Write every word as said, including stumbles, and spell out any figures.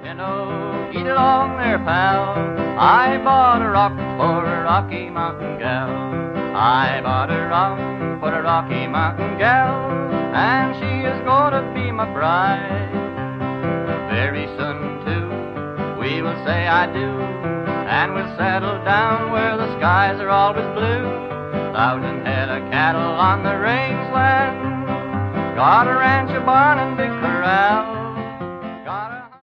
And oh, get along there, pal. I bought a rock for a Rocky Mountain gal. I bought a rock for a Rocky Mountain gal, and she is gonna be my bride. Very soon, too, we will say I do, and we'll settle down where the skies are always blue. Thousand head of cattle on the rangeland, got a ranch, a barn, and big corral.